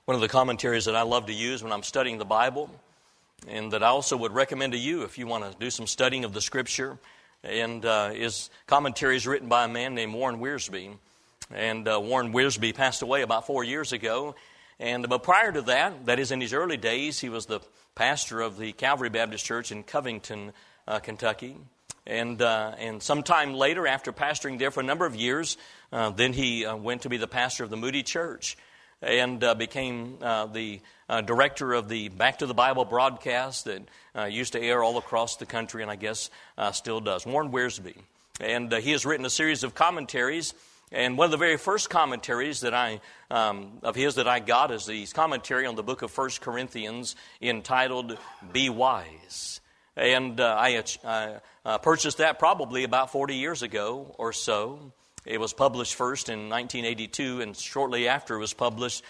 One of the commentaries that I love to use when I'm studying the Bible, and that I also would recommend to you if you want to do some studying of the Scripture, and is commentaries written by a man named Warren Wiersbe. And Warren Wiersbe passed away about 4 years ago. But prior to that, that is in his early days, he was the pastor of the Calvary Baptist Church in Covington, Kentucky. And sometime later, after pastoring there for a number of years, then he went to be the pastor of the Moody Church and became the director of the Back to the Bible broadcast that used to air all across the country, and I guess still does. Warren Wiersbe. And he has written a series of commentaries. And one of the very first commentaries that of his that I got is the commentary on the book of 1 Corinthians entitled, Be Wise. And I purchased that probably about 40 years ago or so. It was published first in 1982, and shortly after it was published,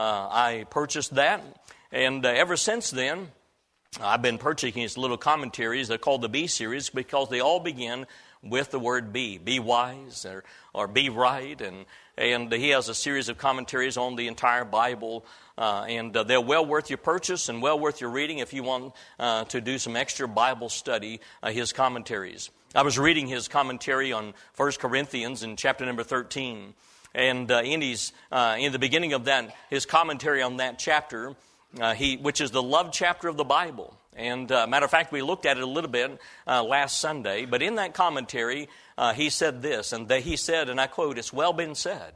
I purchased that. And ever since then, I've been purchasing these little commentaries. They're called the B series because they all begin with the word be. Be wise or be right. And he has a series of commentaries on the entire Bible. And they're well worth your purchase and well worth your reading if you want to do some extra Bible study, his commentaries. I was reading his commentary on 1 Corinthians in chapter number 13. And in the beginning of that, his commentary on that chapter, which is the love chapter of the Bible. And matter of fact, we looked at it a little bit last Sunday. But in that commentary, he said this, and he said, and I quote, "It's well been said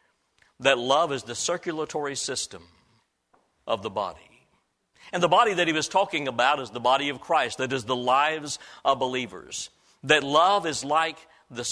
that love is the circulatory system of the body." And the body that he was talking about is the body of Christ, that is the lives of believers. That love is like the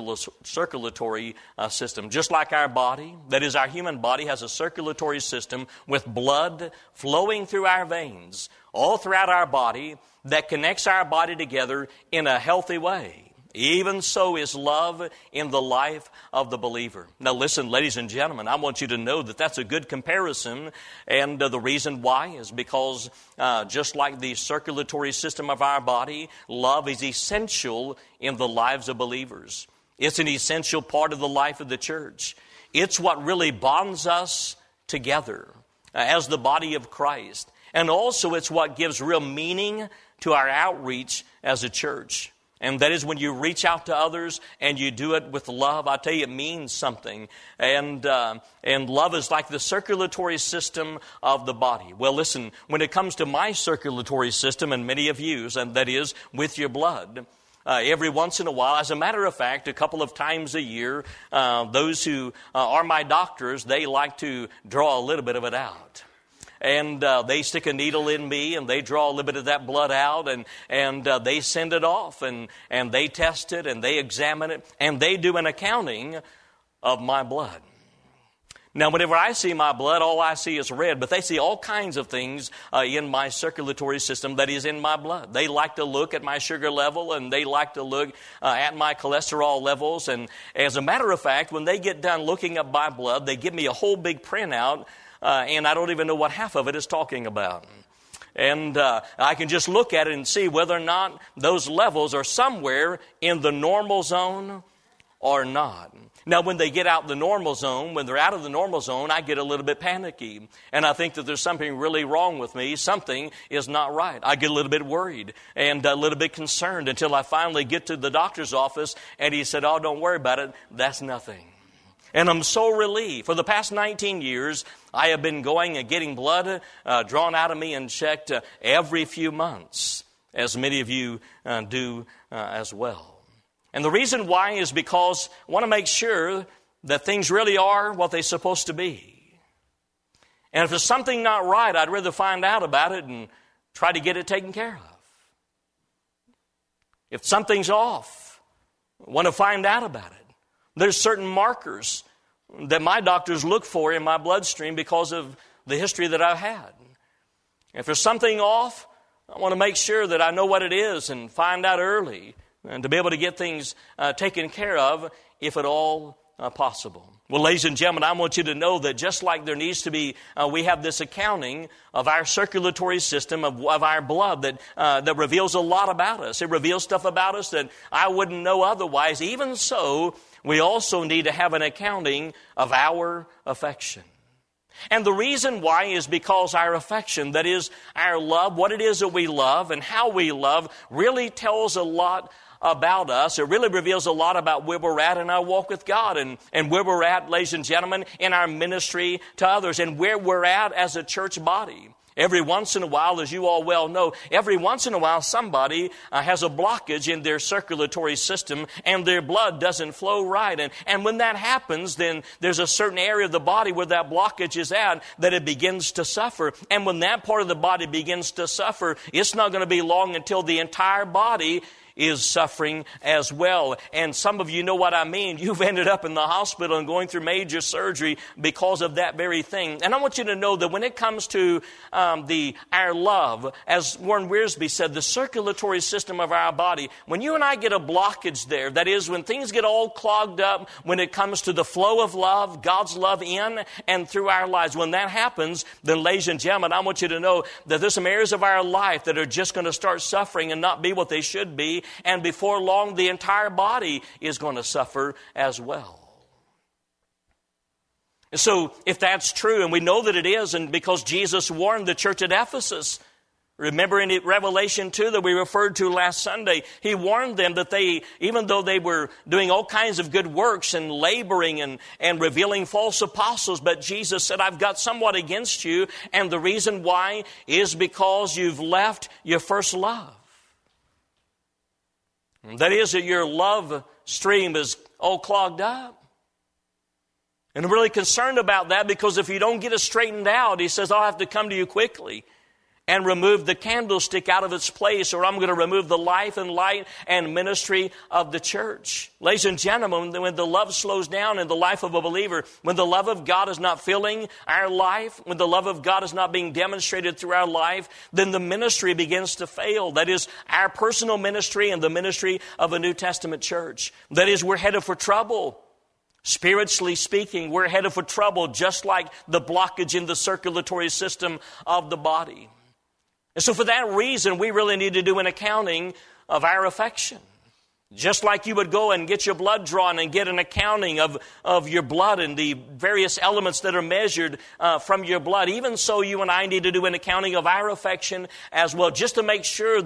circulatory system. Just like our body, that is our human body, has a circulatory system with blood flowing through our veins all throughout our body that connects our body together in a healthy way. Even so is love in the life of the believer. Now listen, ladies and gentlemen, I want you to know that that's a good comparison. And the reason why is because just like the circulatory system of our body, love is essential in the lives of believers. It's an essential part of the life of the church. It's what really bonds us together as the body of Christ. And also it's what gives real meaning to our outreach as a church. And that is when you reach out to others and you do it with love. I tell you, it means something. And love is like the circulatory system of the body. Well, listen, when it comes to my circulatory system, and many of you's, and that is with your blood, every once in a while, as a matter of fact, a couple of times a year, those who are my doctors, they like to draw a little bit of it out. And they stick a needle in me, and they draw a little bit of that blood out, and they send it off, and they test it, and they examine it, and they do an accounting of my blood. Now, whenever I see my blood, all I see is red, but they see all kinds of things in my circulatory system that is in my blood. They like to look at my sugar level, and they like to look at my cholesterol levels. And as a matter of fact, when they get done looking at my blood, they give me a whole big printout, and I don't even know what half of it is talking about. And I can just look at it and see whether or not those levels are somewhere in the normal zone or not. Now, when they get out the normal zone, when they're out of the normal zone, I get a little bit panicky. And I think that there's something really wrong with me. Something is not right. I get a little bit worried and a little bit concerned until I finally get to the doctor's office, and he said, "Oh, don't worry about it. That's nothing." And I'm so relieved. For the past 19 years, I have been going and getting blood drawn out of me and checked every few months, as many of you do as well. And the reason why is because I want to make sure that things really are what they're supposed to be. And if there's something not right, I'd rather find out about it and try to get it taken care of. If something's off, I want to find out about it. There's certain markers that my doctors look for in my bloodstream because of the history that I've had. If there's something off, I want to make sure that I know what it is and find out early and to be able to get things taken care of if at all possible. Well, ladies and gentlemen, I want you to know that just like there needs to be, we have this accounting of our circulatory system, of our blood that reveals a lot about us. It reveals stuff about us that I wouldn't know otherwise. Even so, we also need to have an accounting of our affection. And the reason why is because our affection, that is our love, what it is that we love and how we love, really tells a lot about us. It really reveals a lot about where we're at in our walk with God and where we're at, ladies and gentlemen, in our ministry to others and where we're at as a church body. Every once in a while, as you all well know, every once in a while somebody has a blockage in their circulatory system and their blood doesn't flow right. And when that happens, then there's a certain area of the body where that blockage is at that it begins to suffer. And when that part of the body begins to suffer, it's not going to be long until the entire body is suffering as well. And some of you know what I mean. You've ended up in the hospital and going through major surgery because of that very thing. And I want you to know that when it comes to our love, as Warren Wiersbe said, the circulatory system of our body, when you and I get a blockage there, that is, when things get all clogged up, when it comes to the flow of love, God's love in and through our lives, when that happens, then ladies and gentlemen, I want you to know that there's some areas of our life that are just going to start suffering and not be what they should be. And before long, the entire body is going to suffer as well. And so, if that's true, and we know that it is, and because Jesus warned the church at Ephesus, remember in Revelation 2 that we referred to last Sunday, He warned them that they, even though they were doing all kinds of good works and laboring and revealing false apostles, but Jesus said, I've got somewhat against you, and the reason why is because you've left your first love. That is, that your love stream is all clogged up. And I'm really concerned about that because if you don't get it straightened out, He says, I'll have to come to you quickly and remove the candlestick out of its place, or I'm going to remove the life and light and ministry of the church. Ladies and gentlemen, when the love slows down in the life of a believer, when the love of God is not filling our life, when the love of God is not being demonstrated through our life, then the ministry begins to fail. That is, our personal ministry and the ministry of a New Testament church. That is, we're headed for trouble. Spiritually speaking, we're headed for trouble, just like the blockage in the circulatory system of the body. And so for that reason, we really need to do an accounting of our affection. Just like you would go and get your blood drawn and get an accounting of your blood and the various elements that are measured from your blood. Even so, you and I need to do an accounting of our affection as well, just to make sure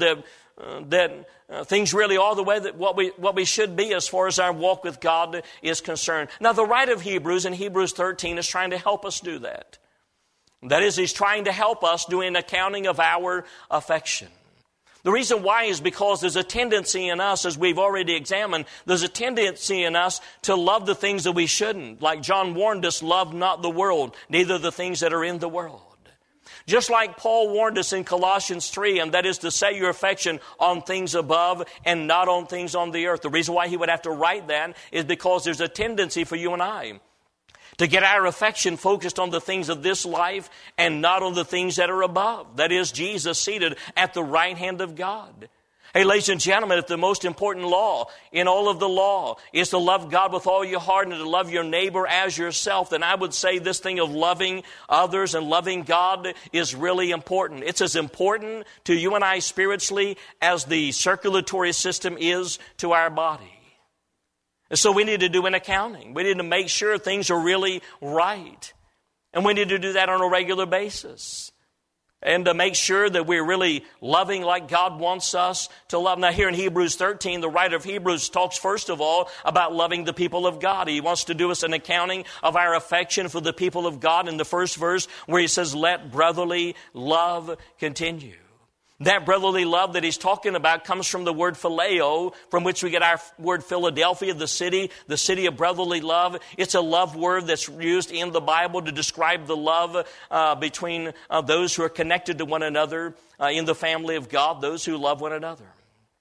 that things really are the way that what we should be as far as our walk with God is concerned. Now, the writer of Hebrews in Hebrews 13 is trying to help us do that. That is, he's trying to help us do an accounting of our affection. The reason why is because there's a tendency in us, as we've already examined, there's a tendency in us to love the things that we shouldn't. Like John warned us, love not the world, neither the things that are in the world. Just like Paul warned us in Colossians 3, and that is to set your affection on things above and not on things on the earth. The reason why he would have to write that is because there's a tendency for you and I to get our affection focused on the things of this life and not on the things that are above. That is, Jesus seated at the right hand of God. Hey, ladies and gentlemen, if the most important law in all of the law is to love God with all your heart and to love your neighbor as yourself, then I would say this thing of loving others and loving God is really important. It's as important to you and I spiritually as the circulatory system is to our body. And so we need to do an accounting. We need to make sure things are really right. And we need to do that on a regular basis. And to make sure that we're really loving like God wants us to love. Now here in Hebrews 13, the writer of Hebrews talks first of all about loving the people of God. He wants to do us an accounting of our affection for the people of God in the first verse where he says, let brotherly love continue. That brotherly love that he's talking about comes from the word phileo, from which we get our word Philadelphia, the city of brotherly love. It's a love word that's used in the Bible to describe the love between those who are connected to one another in the family of God, those who love one another.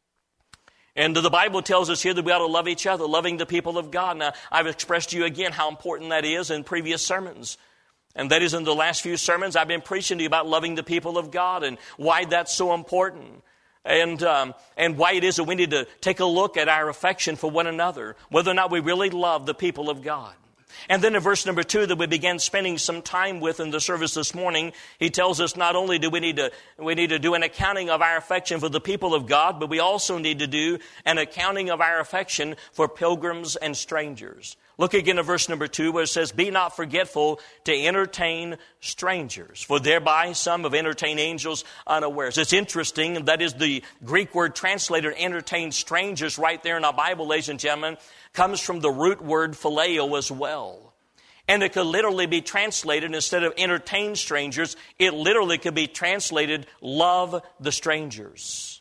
And the Bible tells us here that we ought to love each other, loving the people of God. Now, I've expressed to you again how important that is in previous sermons. And that is in the last few sermons I've been preaching to you about loving the people of God and why that's so important. And why it is that we need to take a look at our affection for one another, whether or not we really love the people of God. And then in verse number 2 that we began spending some time with in the service this morning, he tells us not only do we need to do an accounting of our affection for the people of God, but we also need to do an accounting of our affection for pilgrims and strangers. Look again at verse number 2 where it says, be not forgetful to entertain strangers, for thereby some have entertained angels unawares. It's interesting, that is the Greek word translated entertain strangers right there in our Bible, ladies and gentlemen, comes from the root word phileo as well. And it could literally be translated, instead of entertain strangers, it literally could be translated love the strangers.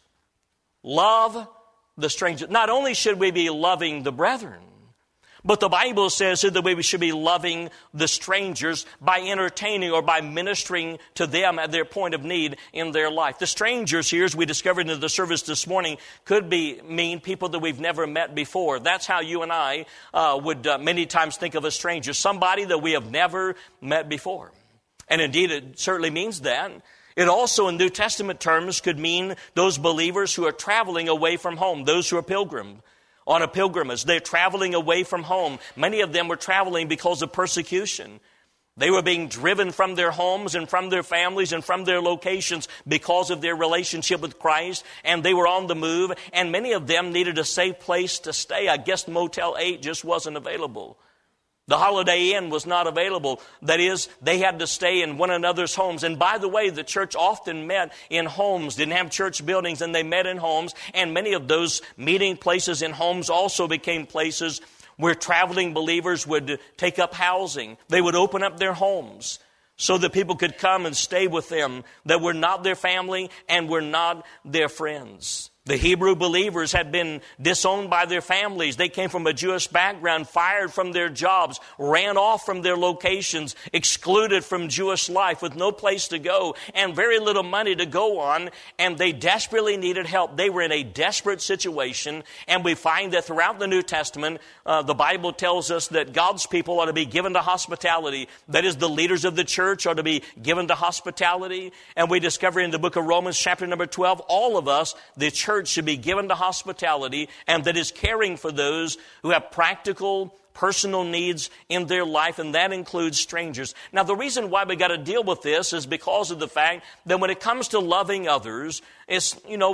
Love the strangers. Not only should we be loving the brethren, but the Bible says that we should be loving the strangers by entertaining or by ministering to them at their point of need in their life. The strangers here, as we discovered in the service this morning, could mean people that we've never met before. That's how you and I would many times think of a stranger, somebody that we have never met before. And indeed, it certainly means that. It also, in New Testament terms, could mean those believers who are traveling away from home, those who are pilgrim. On a pilgrimage. They're traveling away from home. Many of them were traveling because of persecution. They were being driven from their homes and from their families and from their locations because of their relationship with Christ, and they were on the move, and many of them needed a safe place to stay. I guess Motel 8 just wasn't available. The Holiday Inn was not available. That is, they had to stay in one another's homes. And by the way, the church often met in homes, didn't have church buildings, and they met in homes. And many of those meeting places in homes also became places where traveling believers would take up housing. They would open up their homes so that people could come and stay with them that were not their family and were not their friends. The Hebrew believers had been disowned by their families. They came from a Jewish background, fired from their jobs, ran off from their locations, excluded from Jewish life with no place to go and very little money to go on, and they desperately needed help. They were in a desperate situation, and we find that throughout the New Testament, the Bible tells us that God's people ought to be given to hospitality. That is, the leaders of the church are to be given to hospitality. And we discover in the book of Romans, chapter number 12, all of us, the church, should be given to hospitality, and that is caring for those who have practical, personal needs in their life, and that includes strangers. Now, the reason why we got to deal with this is because of the fact that when it comes to loving others, it's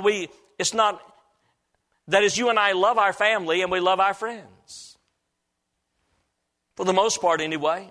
not, that is, you and I love our family and we love our friends. For the most part, anyway.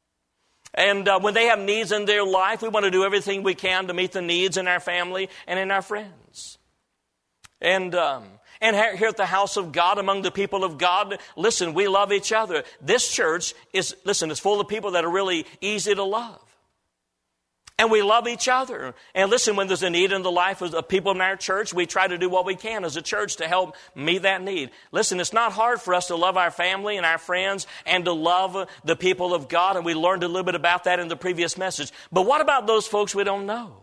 And when they have needs in their life, we want to do everything we can to meet the needs in our family and in our friends. And here at the house of God, among the people of God, listen, we love each other. This church is full of people that are really easy to love. And we love each other. And listen, when there's a need in the life of people in our church, we try to do what we can as a church to help meet that need. Listen, it's not hard for us to love our family and our friends and to love the people of God. And we learned a little bit about that in the previous message. But what about those folks we don't know?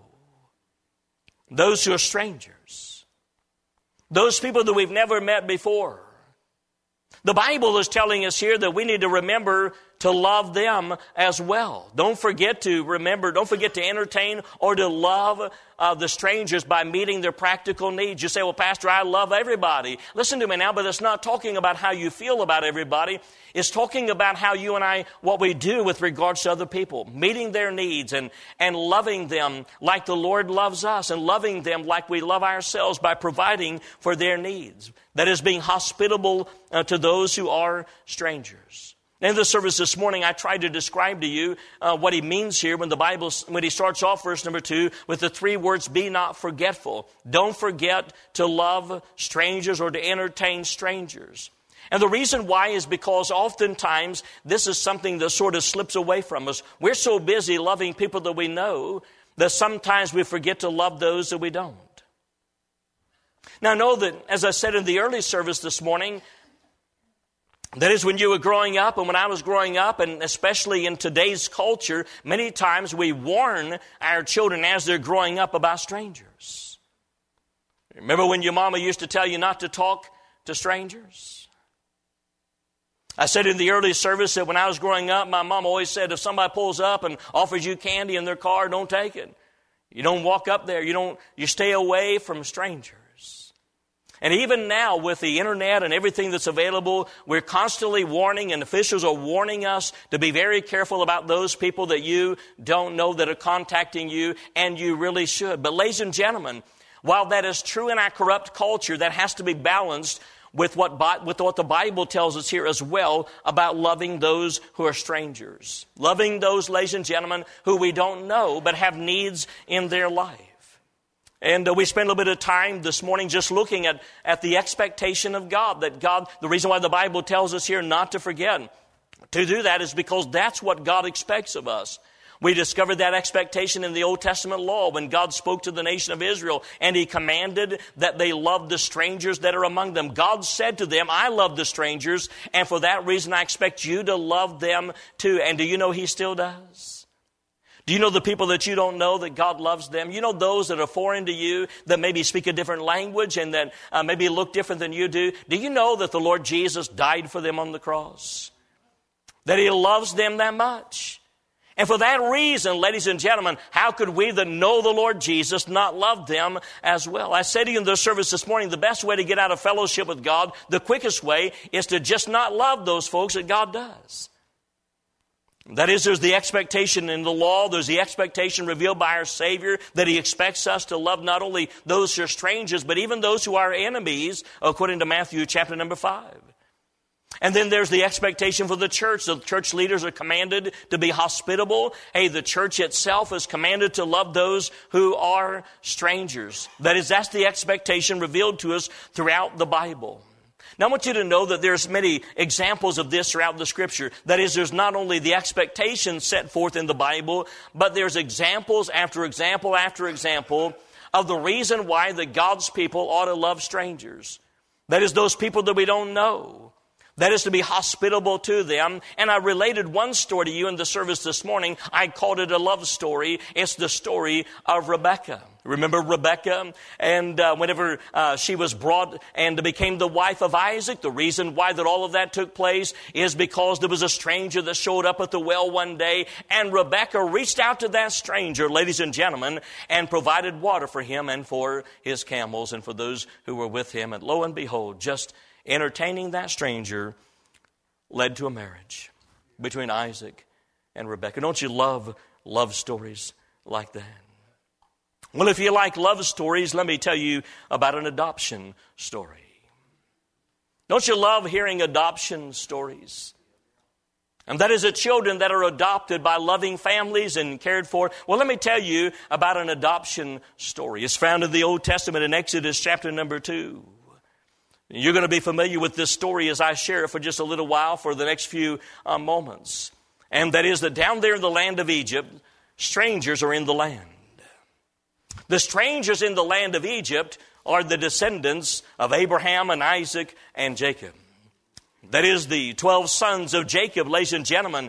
Those who are strangers. Those people that we've never met before. The Bible is telling us here that we need to remember to love them as well. Don't forget to entertain or to love the strangers by meeting their practical needs. You say, well, Pastor, I love everybody. Listen to me now, but it's not talking about how you feel about everybody. It's talking about how you and I, what we do with regards to other people, meeting their needs and loving them like the Lord loves us, and loving them like we love ourselves by providing for their needs. That is, being hospitable to those who are strangers. In the service this morning, I tried to describe to you what he means here when he starts off verse number 2 with the 3 words, be not forgetful. Don't forget to love strangers or to entertain strangers. And the reason why is because oftentimes this is something that sort of slips away from us. We're so busy loving people that we know that sometimes we forget to love those that we don't. Now, know that, as I said in the early service this morning, that is, when you were growing up and when I was growing up, and especially in today's culture, many times we warn our children as they're growing up about strangers. Remember when your mama used to tell you not to talk to strangers? I said in the early service that when I was growing up, my mom always said, if somebody pulls up and offers you candy in their car, don't take it. You don't walk up there. You stay away from strangers. And even now, with the internet and everything that's available, we're constantly warning, and officials are warning us to be very careful about those people that you don't know that are contacting you, and you really should. But ladies and gentlemen, while that is true in our corrupt culture, that has to be balanced with what the Bible tells us here as well about loving those who are strangers. Loving those, ladies and gentlemen, who we don't know but have needs in their life. And we spent a little bit of time this morning just looking at the expectation of God. That God, the reason why the Bible tells us here not to forget to do that is because that's what God expects of us. We discovered that expectation in the Old Testament law when God spoke to the nation of Israel and He commanded that they love the strangers that are among them. God said to them, I love the strangers, and for that reason I expect you to love them too. And do you know He still does? Do you know the people that you don't know that God loves them? You know those that are foreign to you, that maybe speak a different language and that maybe look different than you do? Do you know that the Lord Jesus died for them on the cross? That He loves them that much? And for that reason, ladies and gentlemen, how could we that know the Lord Jesus not love them as well? I said to you in the service this morning, the best way to get out of fellowship with God, the quickest way, is to just not love those folks that God does. That is, there's the expectation in the law, there's the expectation revealed by our Savior that He expects us to love not only those who are strangers, but even those who are enemies, according to Matthew chapter number 5. And then there's the expectation for the church. The church leaders are commanded to be hospitable. Hey, the church itself is commanded to love those who are strangers. That is, that's the expectation revealed to us throughout the Bible. Now I want you to know that there's many examples of this throughout the Scripture. That is, there's not only the expectation set forth in the Bible, but there's examples after example after example of the reason why that God's people ought to love strangers. That is, those people that we don't know. That is, to be hospitable to them. And I related one story to you in the service this morning. I called it a love story. It's the story of Rebekah. Remember Rebekah? And whenever she was brought and became the wife of Isaac, the reason why that all of that took place is because there was a stranger that showed up at the well one day, and Rebekah reached out to that stranger, ladies and gentlemen, and provided water for him and for his camels and for those who were with him. And lo and behold, just entertaining that stranger led to a marriage between Isaac and Rebekah. Don't you love love stories like that? Well, if you like love stories, let me tell you about an adoption story. Don't you love hearing adoption stories? And that is the children that are adopted by loving families and cared for. Well, let me tell you about an adoption story. It's found in the Old Testament in Exodus chapter number 2. You're going to be familiar with this story as I share it for just a little while for the next few moments. And that is that down there in the land of Egypt, strangers are in the land. The strangers in the land of Egypt are the descendants of Abraham and Isaac and Jacob. That is, the 12 sons of Jacob, ladies and gentlemen,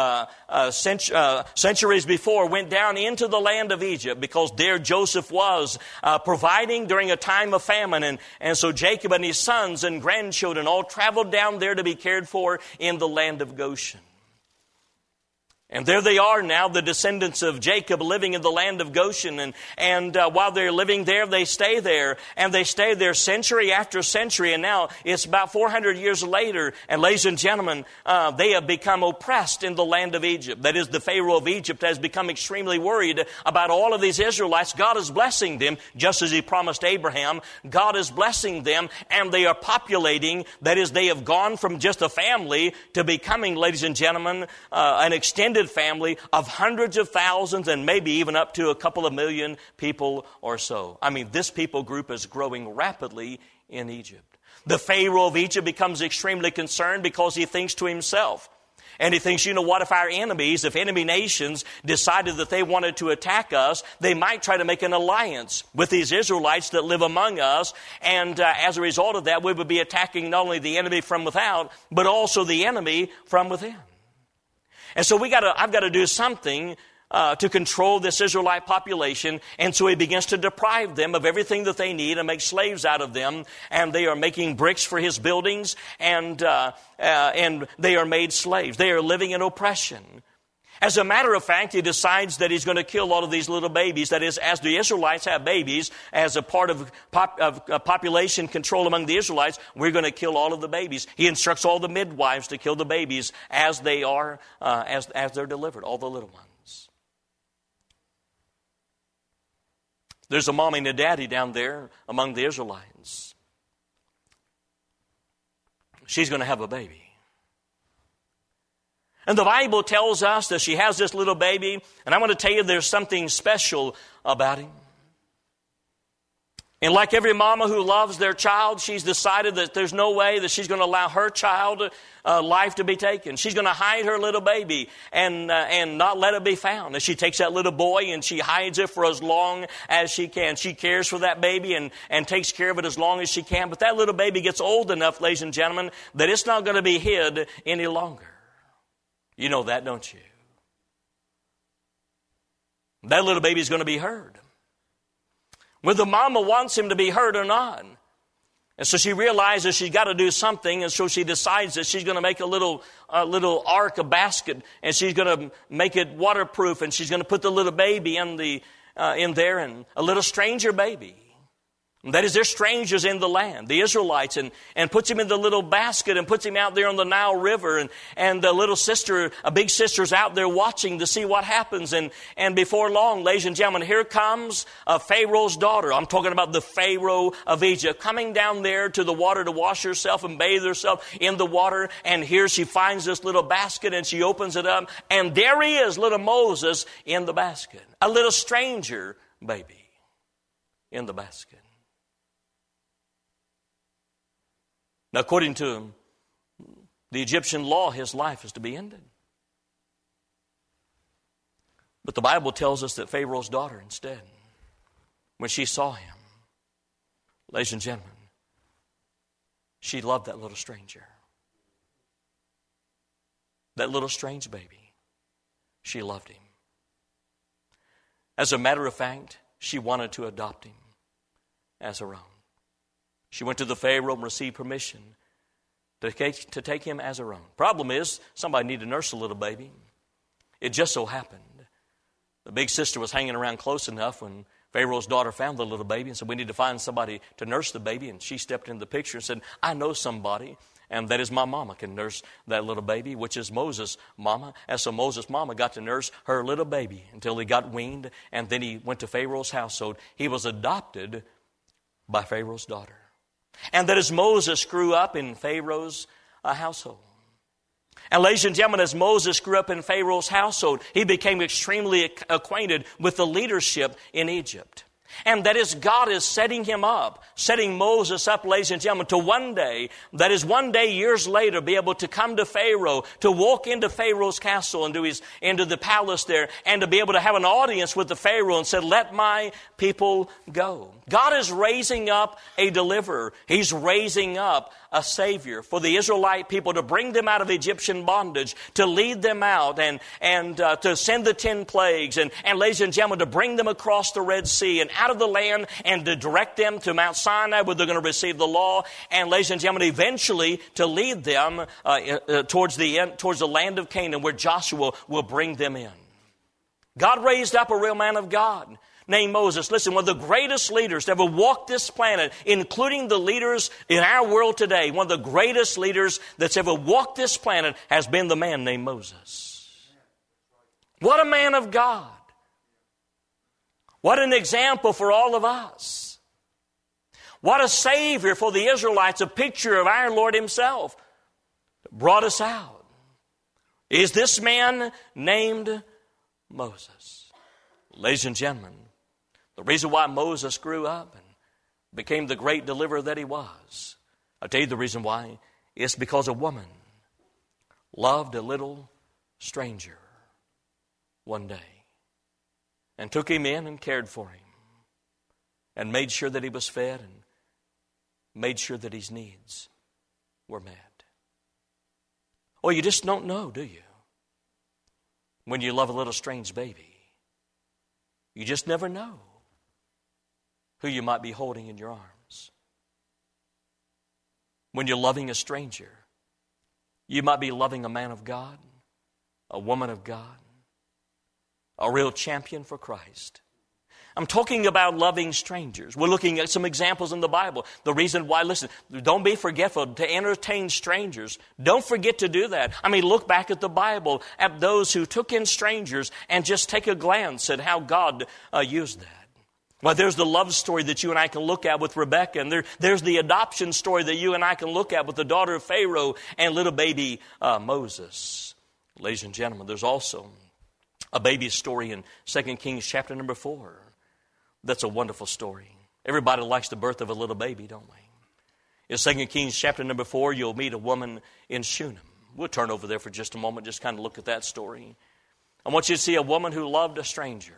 centuries before went down into the land of Egypt because there Joseph was providing during a time of famine. And so Jacob and his sons and grandchildren all traveled down there to be cared for in the land of Goshen. And there they are now, the descendants of Jacob living in the land of Goshen. And while they're living there, they stay there. And they stay there century after century. And now it's about 400 years later. And ladies and gentlemen, they have become oppressed in the land of Egypt. That is, the Pharaoh of Egypt has become extremely worried about all of these Israelites. God is blessing them, just as He promised Abraham. God is blessing them, and they are populating. That is, they have gone from just a family to becoming, ladies and gentlemen, an extended family of hundreds of thousands and maybe even up to a couple of million people or so. I mean, this people group is growing rapidly in Egypt. The Pharaoh of Egypt becomes extremely concerned because he thinks to himself, and he thinks, you know what, if our enemies, if enemy nations decided that they wanted to attack us, they might try to make an alliance with these Israelites that live among us. And as a result of that, we would be attacking not only the enemy from without, but also the enemy from within. And so I've got to do something to control this Israelite population. And so he begins to deprive them of everything that they need and make slaves out of them. And they are making bricks for his buildings, and they are made slaves. They are living in oppression. As a matter of fact, he decides that he's going to kill all of these little babies. That is, as the Israelites have babies, as a part of population control among the Israelites, we're going to kill all of the babies. He instructs all the midwives to kill the babies as they are, as they're delivered, all the little ones. There's a mommy and a daddy down there among the Israelites. she's going to have a baby. And the Bible tells us that she has this little baby, and I want to tell you there's something special about him. And like every mama who loves their child, she's decided that there's no way that she's going to allow her child life to be taken. She's going to hide her little baby and not let it be found. And she takes that little boy and she hides it for as long as she can. She cares for that baby and takes care of it as long as she can. But that little baby gets old enough, ladies and gentlemen, that it's not going to be hid any longer. You know that, don't you? That little baby is going to be heard. Whether mama wants him to be heard or not. And so she realizes she's got to do something, and so she decides that she's going to make a little ark, a basket, and she's going to make it waterproof, and she's going to put the little baby in there, and a little stranger baby. And that is, they're strangers in the land, the Israelites, and puts him in the little basket and puts him out there on the Nile River. And the little sister, a big sister's out there watching to see what happens. And before long, ladies and gentlemen, here comes Pharaoh's daughter. I'm talking about the Pharaoh of Egypt, coming down there to the water to wash herself and bathe herself in the water. And here she finds this little basket and she opens it up. And there he is, little Moses in the basket. A little stranger baby in the basket. Now, according to the Egyptian law, his life is to be ended. But the Bible tells us that Pharaoh's daughter instead, when she saw him, ladies and gentlemen, she loved that little stranger. That little strange baby. She loved him. As a matter of fact, she wanted to adopt him as her own. She went to the Pharaoh and received permission to take him as her own. Problem is, somebody needed to nurse a little baby. It just so happened the big sister was hanging around close enough when Pharaoh's daughter found the little baby and said, we need to find somebody to nurse the baby. And she stepped into the picture and said, I know somebody, and that is my mama can nurse that little baby, which is Moses' mama. And so Moses' mama got to nurse her little baby until he got weaned, and then he went to Pharaoh's household. He was adopted by Pharaoh's daughter. And that as Moses grew up in Pharaoh's household. And ladies and gentlemen, as Moses grew up in Pharaoh's household, he became extremely acquainted with the leadership in Egypt. And that is, God is setting him up, setting Moses up, ladies and gentlemen, to one day, that is one day years later, be able to come to Pharaoh, to walk into Pharaoh's castle, into the palace there, and to be able to have an audience with the Pharaoh and said, let my people go. God is raising up a deliverer. He's raising up a Savior for the Israelite people to bring them out of Egyptian bondage, to lead them out and to send the 10 plagues and ladies and gentlemen, to bring them across the Red Sea and out of the land and to direct them to Mount Sinai where they're going to receive the law, and ladies and gentlemen, eventually to lead them towards the land of Canaan where Joshua will bring them in. God raised up a real man of God named Moses. Listen, one of the greatest leaders to ever walk this planet, including the leaders in our world today, one of the greatest leaders that's ever walked this planet has been the man named Moses. What a man of God. What an example for all of us. What a Savior for the Israelites, a picture of our Lord himself that brought us out. Is this man named Moses? Ladies and gentlemen, the reason why Moses grew up and became the great deliverer that he was, I'll tell you the reason why. It's because a woman loved a little stranger one day and took him in and cared for him and made sure that he was fed and made sure that his needs were met. Oh, you just don't know, do you? When you love a little strange baby, you just never know who you might be holding in your arms. When you're loving a stranger, you might be loving a man of God, a woman of God, a real champion for Christ. I'm talking about loving strangers. We're looking at some examples in the Bible. The reason why, listen, don't be forgetful to entertain strangers. Don't forget to do that. I mean, look back at the Bible, at those who took in strangers and just take a glance at how God used that. Well, there's the love story that you and I can look at with Rebekah, and there's the adoption story that you and I can look at with the daughter of Pharaoh and little baby Moses. Ladies and gentlemen, there's also a baby story in 2 Kings chapter number 4. That's a wonderful story. Everybody likes the birth of a little baby, don't we? In 2 Kings chapter number 4, you'll meet a woman in Shunem. We'll turn over there for just a moment, just kind of look at that story. I want you to see a woman who loved a stranger.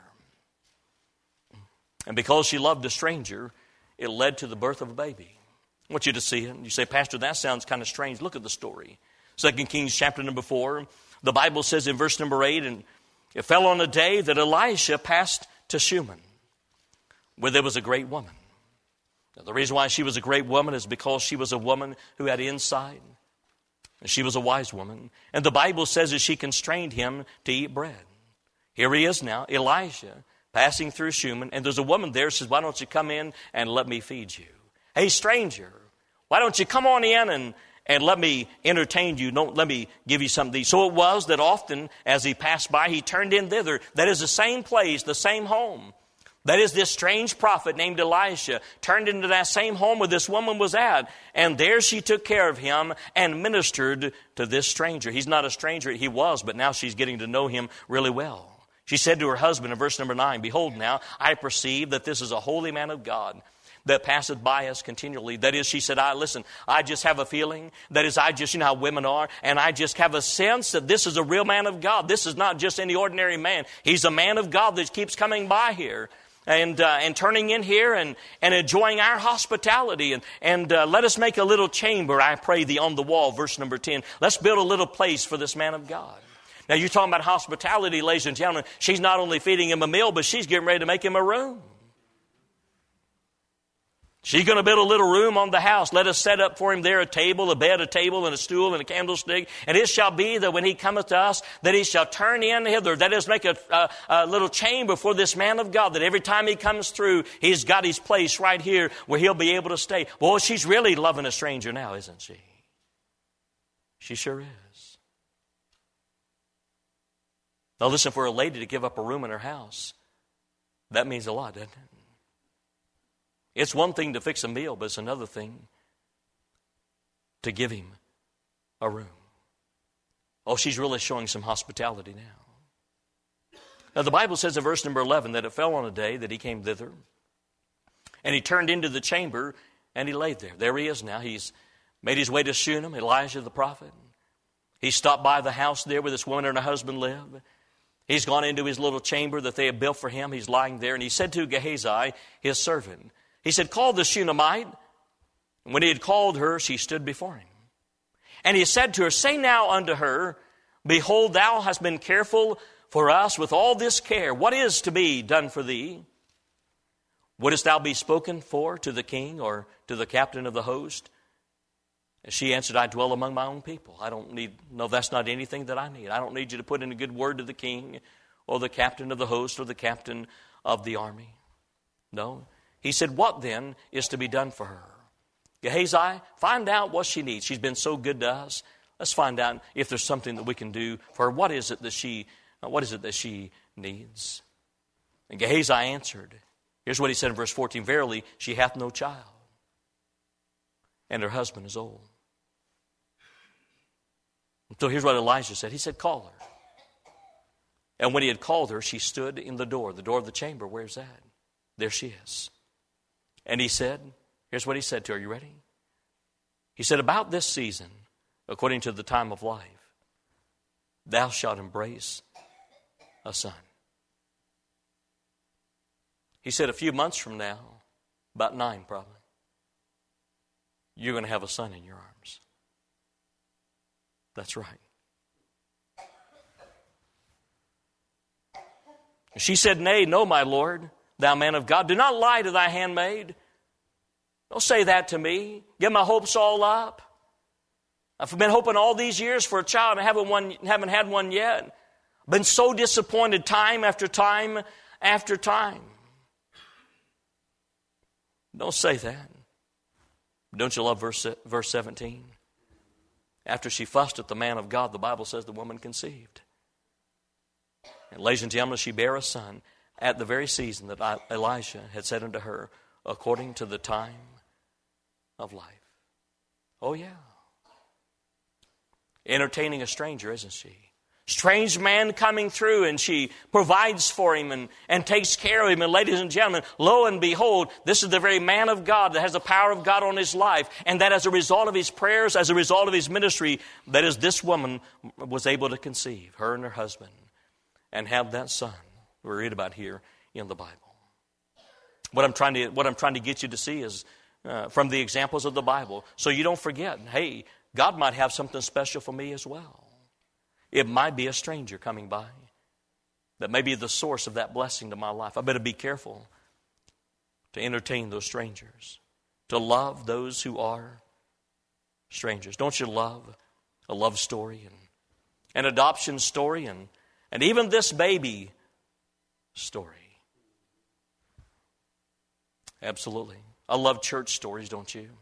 And because she loved a stranger, it led to the birth of a baby. I want you to see it. You say, Pastor, that sounds kind of strange. Look at the story. 2 Kings chapter number 4, the Bible says in verse number 8, and it fell on a day that Elisha passed to Shunem, where there was a great woman. Now, the reason why she was a great woman is because she was a woman who had insight. And she was a wise woman. And the Bible says that she constrained him to eat bread. Here he is now, Elijah, passing through Shunem, and there's a woman there who says, why don't you come in and let me feed you? Hey, stranger, why don't you come on in and let me entertain you? Don't let me give you something. So it was that often as he passed by, he turned in thither. That is the same place, the same home. That is, this strange prophet named Elisha turned into that same home where this woman was at. And there she took care of him and ministered to this stranger. He's not a stranger, he was, but now she's getting to know him really well. She said to her husband in verse number 9, behold now, I perceive that this is a holy man of God that passeth by us continually. That is, she said, I just have a feeling. That is, you know how women are, and I just have a sense that this is a real man of God. This is not just any ordinary man. He's a man of God that keeps coming by here. And turning in here and enjoying our hospitality. And let us make a little chamber, I pray thee, on the wall, verse number 10. Let's build a little place for this man of God. Now, you're talking about hospitality, ladies and gentlemen. She's not only feeding him a meal, but she's getting ready to make him a room. She's going to build a little room on the house. Let us set up for him there a table, a bed, a table, and a stool, and a candlestick. And it shall be that when he cometh to us, that he shall turn in hither. That is, make a little chamber for this man of God, that every time he comes through, he's got his place right here where he'll be able to stay. Well, she's really loving a stranger now, isn't she? She sure is. Now listen, for a lady to give up a room in her house, that means a lot, doesn't it? It's one thing to fix a meal, but it's another thing to give him a room. Oh, she's really showing some hospitality now. Now the Bible says in verse number 11 that it fell on a day that he came thither, and he turned into the chamber, and he laid there. There he is now. He's made his way to Shunem, Elijah the prophet. He stopped by the house there where this woman and her husband live. He's gone into his little chamber that they had built for him. He's lying there, and he said to Gehazi, his servant, he said, call the Shunammite. And when he had called her, she stood before him. And he said to her, say now unto her, behold, thou hast been careful for us with all this care. What is to be done for thee? Wouldest thou be spoken for to the king or to the captain of the host? And she answered, I dwell among my own people. That's not anything that I need. I don't need you to put in a good word to the king or the captain of the host or the captain of the army. No. He said, what then is to be done for her? Gehazi, find out what she needs. She's been so good to us. Let's find out if there's something that we can do for her. What is it that she needs? And Gehazi answered. Here's what he said in verse 14. Verily, she hath no child, and her husband is old. So here's what Elijah said. He said, call her. And when he had called her, she stood in the door of the chamber. Where's that? There she is. And he said, here's what he said to her. You ready? He said, about this season, according to the time of life, thou shalt embrace a son. He said a few months from now, about 9 probably, you're going to have a son in your arms. That's right. She said, nay, no, my Lord, thou man of God, do not lie to thy handmaid. Don't say that to me. Get my hopes all up. I've been hoping all these years for a child and haven't had one yet. Been so disappointed time after time after time. Don't say that. Don't you love verse 17? After she fussed at the man of God, the Bible says the woman conceived. And ladies and gentlemen, she bare a son. at the very season that Elijah had said unto her, according to the time of life. Oh, yeah. Entertaining a stranger, isn't she? Strange man coming through, and she provides for him and takes care of him. And ladies and gentlemen, lo and behold, this is the very man of God that has the power of God on his life. And that as a result of his prayers, as a result of his ministry, that is, this woman was able to conceive, her and her husband, and have that son we read about here in the Bible. What I'm trying to get you to see is from the examples of the Bible, so you don't forget, hey, God might have something special for me as well. It might be a stranger coming by that may be the source of that blessing to my life. I better be careful to entertain those strangers, to love those who are strangers. Don't you love a love story and an adoption story and even this baby story? Absolutely. I love church stories, don't you?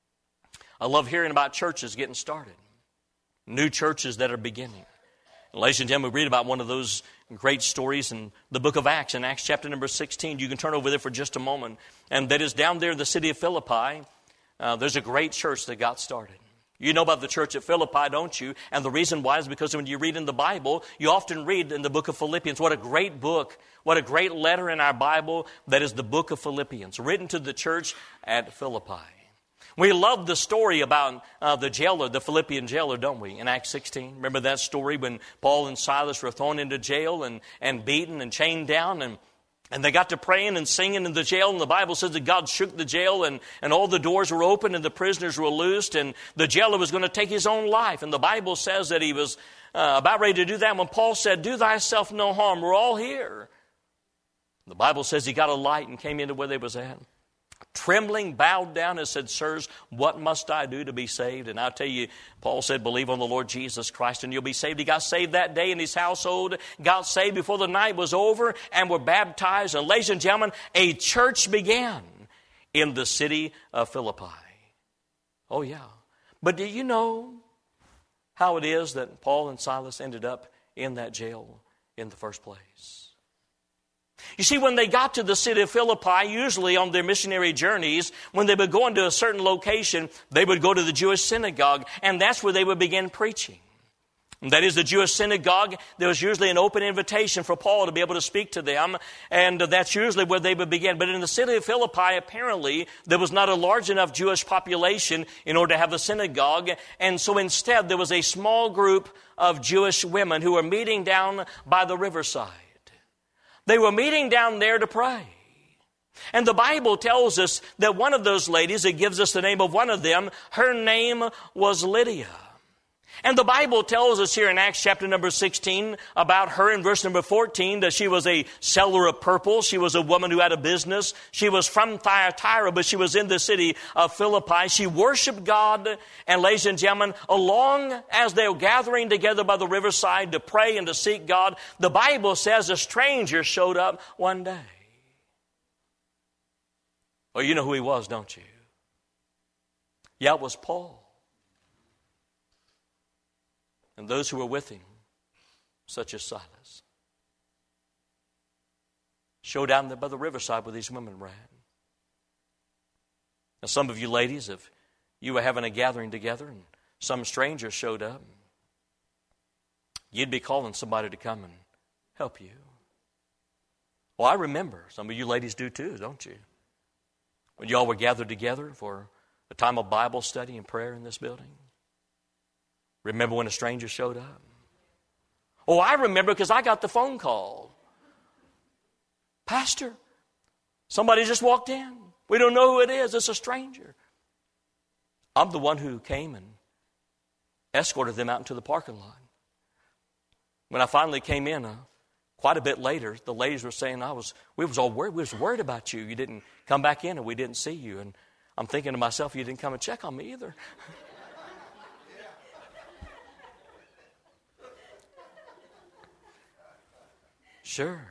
I love hearing about churches getting started, new churches that are beginning. Ladies and gentlemen, we read about one of those great stories in the book of Acts, in Acts chapter number 16. You can turn over there for just a moment. And that is down there in the city of Philippi. There's a great church that got started. You know about the church at Philippi, don't you? And the reason why is because when you read in the Bible, you often read in the book of Philippians. What a great book, what a great letter in our Bible that is the book of Philippians, written to the church at Philippi. We love the story about the jailer, the Philippian jailer, don't we, in Acts 16? Remember that story when Paul and Silas were thrown into jail and beaten and chained down, and they got to praying and singing in the jail, and the Bible says that God shook the jail, and all the doors were open, and the prisoners were loosed, and the jailer was going to take his own life. And the Bible says that he was about ready to do that when Paul said, do thyself no harm, we're all here. The Bible says he got a light and came into where they was at. Trembling, bowed down and said, sirs, what must I do to be saved? And I'll tell you, Paul said, believe on the Lord Jesus Christ and you'll be saved. He got saved that day in his household, got saved before the night was over, and were baptized. And ladies and gentlemen, a church began in the city of Philippi. Oh yeah. But do you know how it is that Paul and Silas ended up in that jail in the first place? You see, when they got to the city of Philippi, usually on their missionary journeys, when they would go into a certain location, they would go to the Jewish synagogue, and that's where they would begin preaching. And that is the Jewish synagogue. There was usually an open invitation for Paul to be able to speak to them, and that's usually where they would begin. But in the city of Philippi, apparently, there was not a large enough Jewish population in order to have a synagogue, and so instead there was a small group of Jewish women who were meeting down by the riverside. They were meeting down there to pray. And the Bible tells us that one of those ladies, it gives us the name of one of them, her name was Lydia. And the Bible tells us here in Acts chapter number 16 about her in verse number 14 that she was a seller of purple. She was a woman who had a business. She was from Thyatira, but she was in the city of Philippi. She worshiped God. And ladies and gentlemen, along as they were gathering together by the riverside to pray and to seek God, the Bible says a stranger showed up one day. Well, you know who he was, don't you? Yeah, it was Paul. And those who were with him, such as Silas. Showed down there by the riverside where these women were at. Now some of you ladies, if you were having a gathering together and some stranger showed up, you'd be calling somebody to come and help you. Well, I remember, some of you ladies do too, don't you? When you all were gathered together for a time of Bible study and prayer in this building. Remember when a stranger showed up? Oh, I remember because I got the phone call. Pastor, somebody just walked in. We don't know who it is. It's a stranger. I'm the one who came and escorted them out into the parking lot. When I finally came in, quite a bit later, the ladies were saying, we was worried about you. You didn't come back in and we didn't see you. And I'm thinking to myself, you didn't come and check on me either. Sure.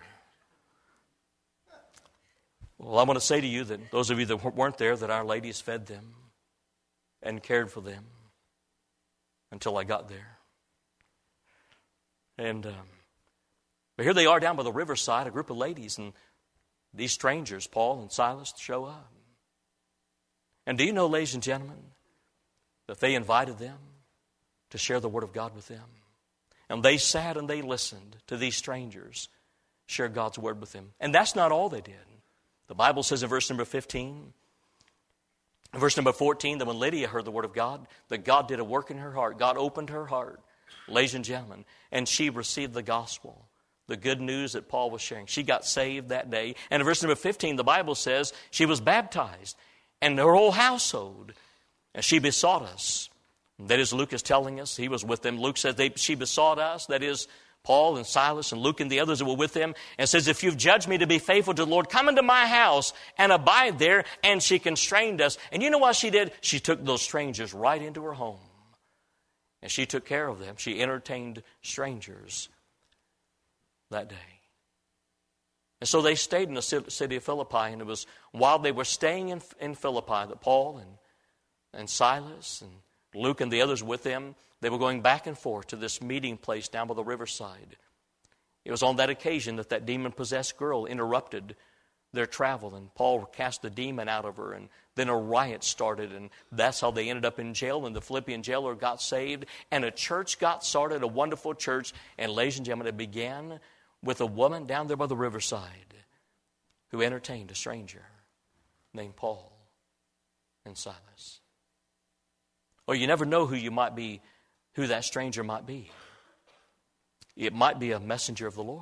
Well, I want to say to you that those of you that weren't there, that our ladies fed them and cared for them until I got there. And But here they are down by the riverside, a group of ladies, and these strangers, Paul and Silas, show up. And do you know, ladies and gentlemen, that they invited them to share the Word of God with them? And they sat and they listened to these strangers share God's Word with them. And that's not all they did. The Bible says in verse number 15, in verse number 14, that when Lydia heard the Word of God, that God did a work in her heart. God opened her heart, ladies and gentlemen, and she received the gospel, the good news that Paul was sharing. She got saved that day. And in verse number 15, the Bible says she was baptized, and her whole household, and she besought us. That is, Luke is telling us, he was with them. Luke says she besought us, that is, Paul and Silas and Luke and the others that were with them, and says, if you've judged me to be faithful to the Lord, come into my house and abide there. And she constrained us. And you know what she did? She took those strangers right into her home. And she took care of them. She entertained strangers that day. And so they stayed in the city of Philippi, and it was while they were staying in Philippi that Paul and Silas and Luke and the others with them, they were going back and forth to this meeting place down by the riverside. It was on that occasion that demon-possessed girl interrupted their travel, and Paul cast the demon out of her, and then a riot started, and that's how they ended up in jail, and the Philippian jailer got saved, and a church got started, a wonderful church, and ladies and gentlemen, it began with a woman down there by the riverside who entertained a stranger named Paul and Silas. Or you never know who that stranger might be. It might be a messenger of the Lord.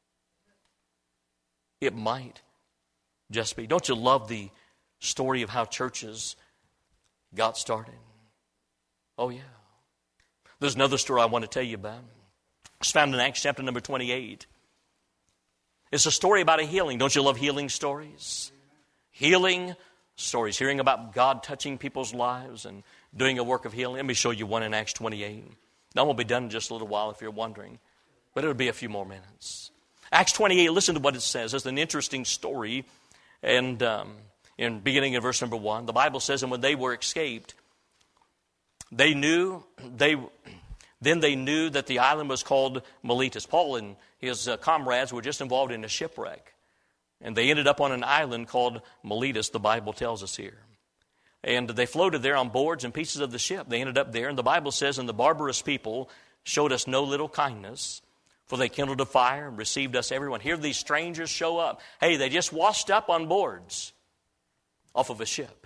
It might just be. Don't you love the story of how churches got started? Oh, yeah. There's another story I want to tell you about. It's found in Acts chapter number 28. It's a story about a healing. Don't you love healing stories? Healing stories. Hearing about God touching people's lives and doing a work of healing. Let me show you one in Acts 28. Now, I'm going to be done in just a little while if you're wondering. But it'll be a few more minutes. Acts 28, listen to what it says. It's an interesting story. And in beginning in verse number 1, the Bible says, and when they were escaped, they knew that the island was called Miletus. Paul and his comrades were just involved in a shipwreck. And they ended up on an island called Miletus, the Bible tells us here. And they floated there on boards and pieces of the ship. They ended up there, and the Bible says, and the barbarous people showed us no little kindness, for they kindled a fire and received us everyone. Here these strangers show up. Hey, they just washed up on boards off of a ship.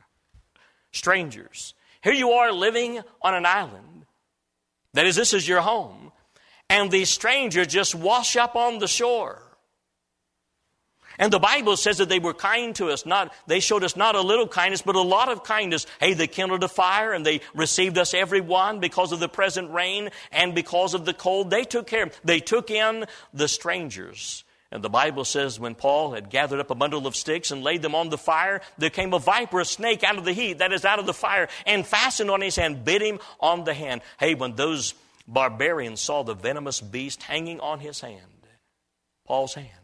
Strangers. Here you are living on an island. That is, this is your home. And these strangers just wash up on the shore. And the Bible says that they were kind to us. They showed us not a little kindness, but a lot of kindness. Hey, they kindled a fire and they received us everyone because of the present rain and because of the cold. They took care. They took in the strangers. And the Bible says when Paul had gathered up a bundle of sticks and laid them on the fire, there came a viper, a snake out of the heat, that is out of the fire, and fastened on his hand, bit him on the hand. Hey, when those barbarians saw the venomous beast hanging on his hand, Paul's hand,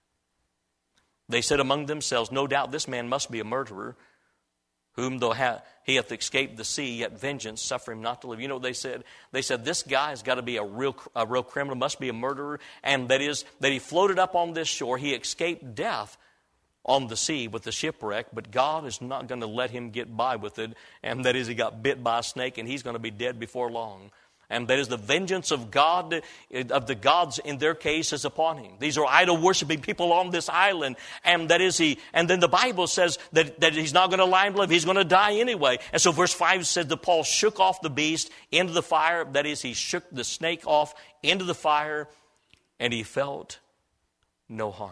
they said among themselves, no doubt this man must be a murderer, whom though he hath escaped the sea, yet vengeance suffer him not to live. You know what they said? They said, this guy has got to be a real criminal, must be a murderer, and that is, that he floated up on this shore. He escaped death on the sea with the shipwreck, but God is not going to let him get by with it, and that is, he got bit by a snake, and he's going to be dead before long. And that is the vengeance of God, of the gods in their case, is upon him. These are idol-worshiping people on this island. And that is and then the Bible says that he's not going to lie and live. He's going to die anyway. And so verse 5 says that Paul shook off the beast into the fire. That is, he shook the snake off into the fire, and he felt no harm.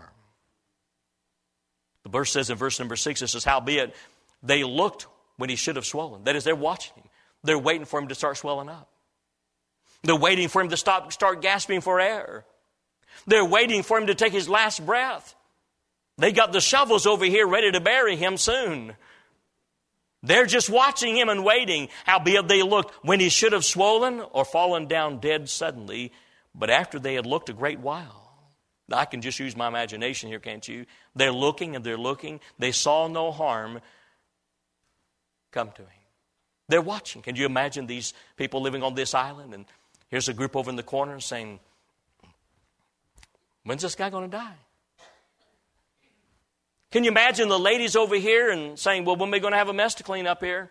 The verse says in verse number 6, it says, howbeit they looked when he should have swollen. That is, they're watching him. They're waiting for him to start swelling up. They're waiting for him to start gasping for air. They're waiting for him to take his last breath. They got the shovels over here ready to bury him soon. They're just watching him and waiting. Howbeit they looked when he should have swollen or fallen down dead suddenly, but after they had looked a great while. Now, I can just use my imagination here, can't you? They're looking and they're looking. They saw no harm come to him. They're watching. Can you imagine these people living on this island? And here's a group over in the corner saying, When's this guy going to die? Can you imagine the ladies over here and saying, well, when are we going to have a mess to clean up here?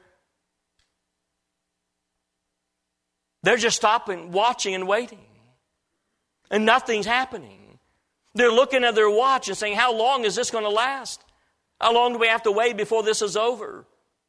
They're just stopping, watching and waiting. And nothing's happening. They're looking at their watch and saying, how long is this going to last? How long do we have to wait before this is over?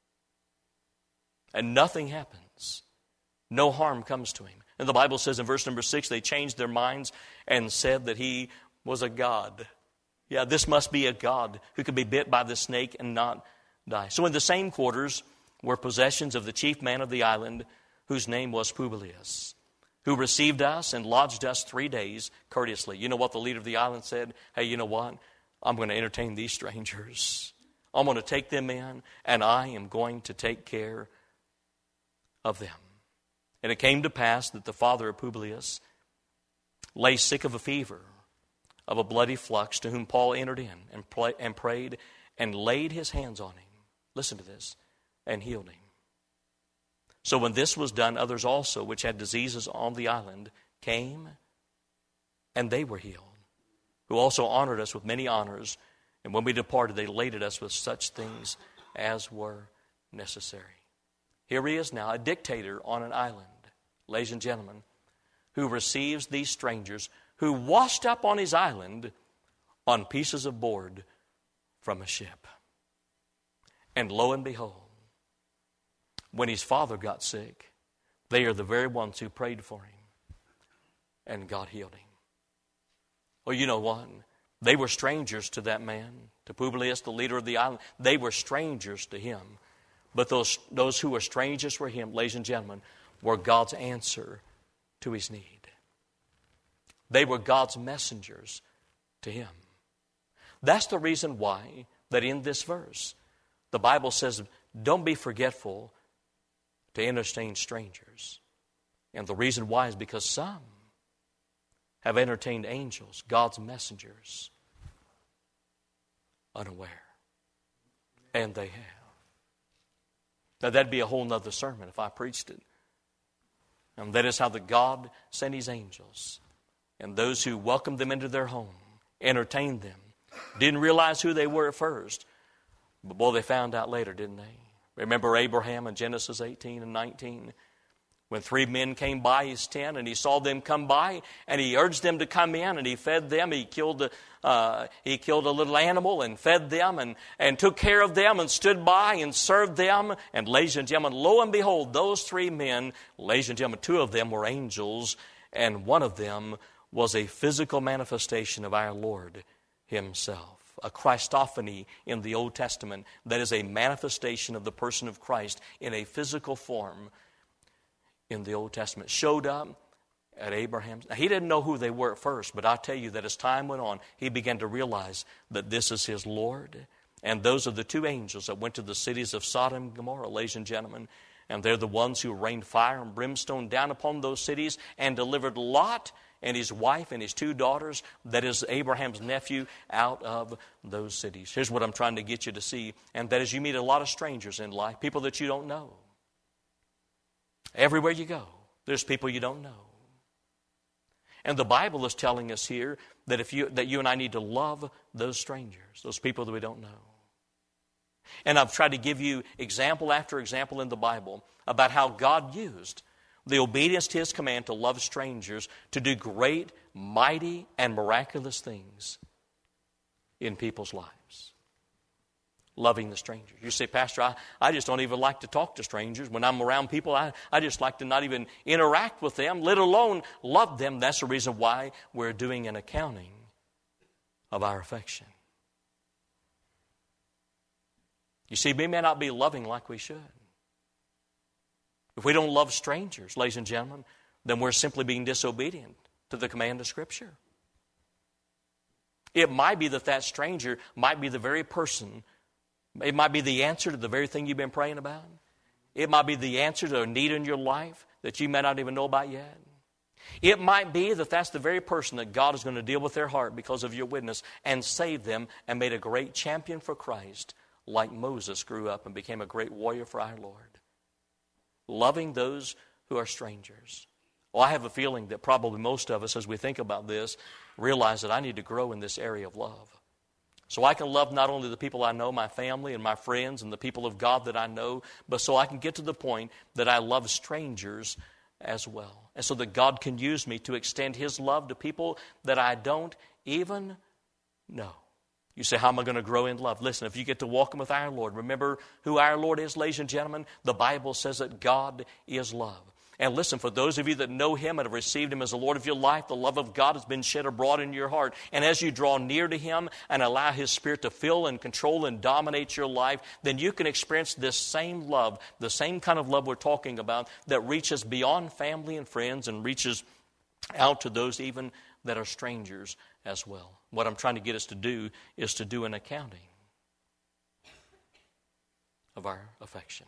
And nothing happens. No harm comes to him. And the Bible says in verse number 6, they changed their minds and said that he was a god. Yeah, this must be a god who could be bit by the snake and not die. So in the same quarters were possessions of the chief man of the island, whose name was Publius, who received us and lodged us 3 days courteously. You know what the leader of the island said? Hey, you know what? I'm going to entertain these strangers. I'm going to take them in, and I am going to take care of them. And it came to pass that the father of Publius lay sick of a fever, of a bloody flux, to whom Paul entered in and prayed and laid his hands on him. Listen to this. And healed him. So when this was done, others also, which had diseases on the island, came, and they were healed, who also honored us with many honors. And when we departed, they laded us with such things as were necessary. Here he is now, a dictator on an island, ladies and gentlemen, who receives these strangers who washed up on his island on pieces of board from a ship. And lo and behold, when his father got sick, they are the very ones who prayed for him, and God healed him. Well, you know what? They were strangers to that man, to Publius, the leader of the island. They were strangers to him. But those who were strangers for him, ladies and gentlemen, were God's answer to his need. They were God's messengers to him. That's the reason why that in this verse, the Bible says, don't be forgetful to entertain strangers. And the reason why is because some have entertained angels, God's messengers, unaware. And they have. Now that'd be a whole nother sermon if I preached it. And that is how that God sent his angels. And those who welcomed them into their home, entertained them, didn't realize who they were at first. But boy, they found out later, didn't they? Remember Abraham in Genesis 18 and 19? When 3 men came by his tent and he saw them come by and he urged them to come in and he fed them. He killed a little animal and fed them and took care of them and stood by and served them. And ladies and gentlemen, lo and behold, those 3 men, ladies and gentlemen, 2 of them were angels and 1 of them was a physical manifestation of our Lord himself. A Christophany in the Old Testament, that is a manifestation of the person of Christ in a physical form in the Old Testament, showed up at Abraham's. Now, he didn't know who they were at first, but I tell you that as time went on, he began to realize that this is his Lord. And those are the 2 angels that went to the cities of Sodom and Gomorrah, ladies and gentlemen. And they're the ones who rained fire and brimstone down upon those cities and delivered Lot and his wife and his 2 daughters, that is Abraham's nephew, out of those cities. Here's what I'm trying to get you to see, and that is you meet a lot of strangers in life, people that you don't know. Everywhere you go, there's people you don't know. And the Bible is telling us here that you and I need to love those strangers, those people that we don't know. And I've tried to give you example after example in the Bible about how God used the obedience to his command to love strangers to do great, mighty, and miraculous things in people's lives. Loving the strangers. You say, Pastor, I just don't even like to talk to strangers. When I'm around people, I just like to not even interact with them, let alone love them. That's the reason why we're doing an accounting of our affection. You see, we may not be loving like we should. If we don't love strangers, ladies and gentlemen, then we're simply being disobedient to the command of Scripture. It might be that stranger might be the very person, it might be the answer to the very thing you've been praying about. It might be the answer to a need in your life that you may not even know about yet. It might be that that's the very person that God is going to deal with their heart because of your witness and save them and made a great champion for Christ, like Moses grew up and became a great warrior for our Lord. Loving those who are strangers. Well, I have a feeling that probably most of us, as we think about this, realize that I need to grow in this area of love. So I can love not only the people I know, my family and my friends and the people of God that I know, but so I can get to the point that I love strangers as well. And so that God can use me to extend His love to people that I don't even know. You say, how am I going to grow in love? Listen, if you get to walking with our Lord, remember who our Lord is, ladies and gentlemen. The Bible says that God is love. And listen, for those of you that know Him and have received Him as the Lord of your life, the love of God has been shed abroad in your heart. And as you draw near to Him and allow His Spirit to fill and control and dominate your life, then you can experience this same love, the same kind of love we're talking about that reaches beyond family and friends and reaches out to those even that are strangers as well. What I'm trying to get us to do is to do an accounting of our affection.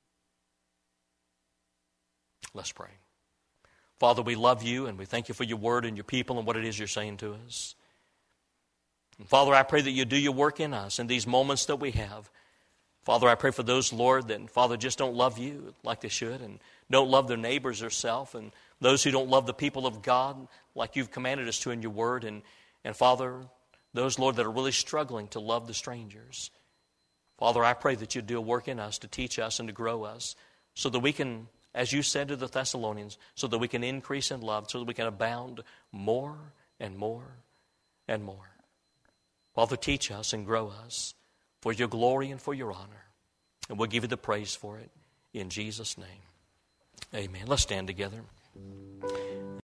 Let's pray. Father, we love You and we thank You for Your word and Your people and what it is You're saying to us. And Father, I pray that You do Your work in us in these moments that we have. Father, I pray for those, Lord, that, Father, just don't love You like they should and don't love their neighbors or self, and those who don't love the people of God like You've commanded us to in Your word. And Father, those, Lord, that are really struggling to love the strangers. Father, I pray that You do a work in us to teach us and to grow us so that we can, as You said to the Thessalonians, so that we can increase in love, so that we can abound more and more and more. Father, teach us and grow us for Your glory and for Your honor. And we'll give You the praise for it in Jesus' name. Amen. Let's stand together.